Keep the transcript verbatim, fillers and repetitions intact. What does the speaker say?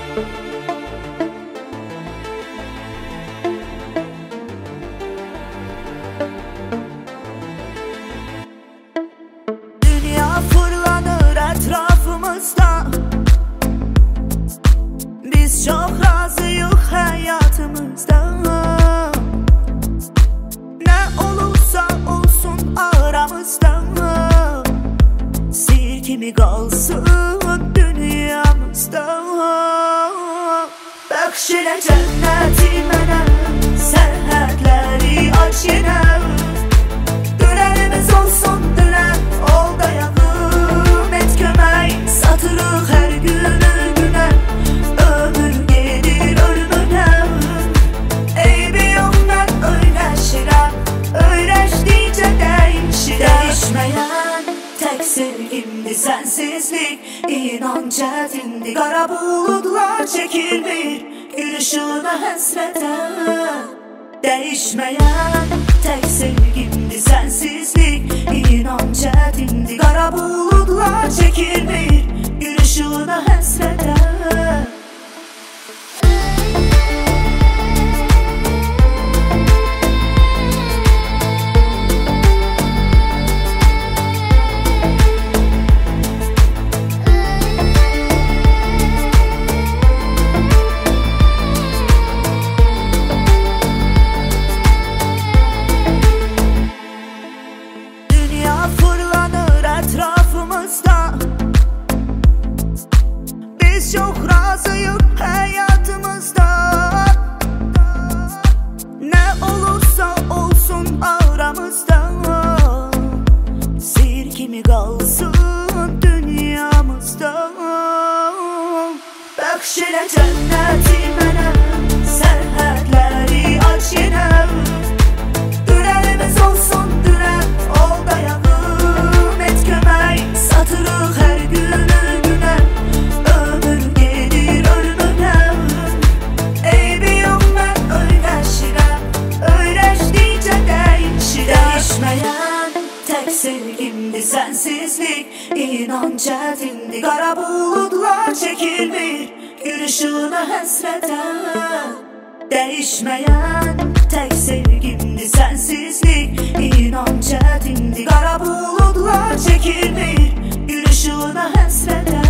Dünya fırlanır etrafımızda, biz çok razıyıq hayatımızda. Ne olursa olsun aramızda, sihir kimi qalsın dünyamızda. Bəxş elə cənnəti mənə, sərhədləri aç yenə. Dönərimiz olsun dönər, ol dayağım, et kömək. Satırıq hər günü günə, ömür gedir ölümünə. Eybi yox mən öyrəşirəm, öyrəşdikcə dəyişirəm. Dəyişməyən tək sevgimdir sənsizlik, inan çətindir. Qara buludlar çəkilmir gün ışığına həsrətən. Dəyişməyən tək sevgimdir sənsizlik, inan çətindir. Qara buludlar çəkilmir gün ışığına həsrətən. Biz çok razıyıq hayatımızda. Ne olursa olsun aramızda, sihir kimi qalsın dünyamızda. Bəxş elə cənnəti mənə, sərhədləri aç yenə. Dönərimiz olsun dönər, ol dayağım, et kömək. Satırıq hər günü günə, ömür gedir ölümünə. Eybi yox mən öyrəşirəm, öyrəşdikcə dəyişirəm. Dəyişməyən tək sevgimdir sənsizlik, inan çətindir. Qara buludlar çəkilmir gün ışığına həsrətən. Dəyişməyən tək sevgimdir sənsizlik, inan çətindir. Qara buludlar çəkilmir gün ışığına həsrətən.